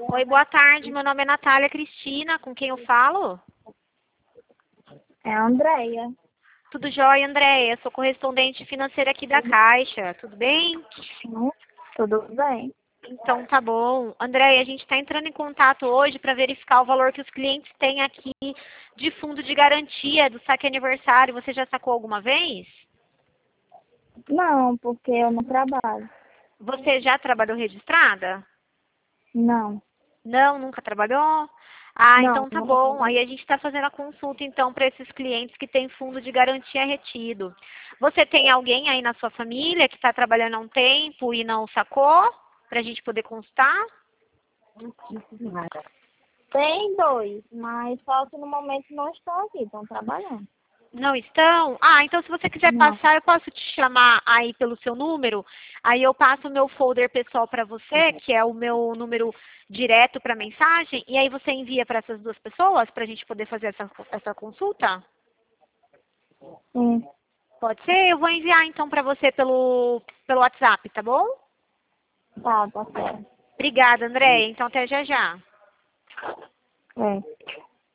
Oi, boa tarde. Meu nome é Natália Cristina. Com quem eu falo? É a Andréia. Tudo jóia, Andréia? Sou correspondente financeira aqui da Caixa. Tudo bem? Tudo bem? Então tá bom. Andréia, a gente está entrando em contato hoje para verificar o valor que os clientes têm aqui de fundo de garantia do saque aniversário. Você já sacou alguma vez? Não, porque eu não trabalho. Você já trabalhou registrada? Não. Não, nunca trabalhou? Ah, Não, então tá nunca bom. trabalhei. Aí a gente está fazendo a consulta então para esses clientes que têm fundo de garantia retido. Você tem alguém aí na sua família que está trabalhando há um tempo e não sacou? Para a gente poder consultar? Tem dois, mas só que no momento não estão aqui, estão trabalhando. Não estão? Ah, então se você quiser Não. passar, eu posso te chamar aí pelo seu número. Aí eu passo o meu folder pessoal para você, que é o meu número direto para mensagem, e aí você envia para essas duas pessoas para a gente poder fazer essa consulta? Sim. Pode ser? Eu vou enviar então para você pelo WhatsApp, tá bom? Tá certo. Obrigada, Andréia. Então até já já. É.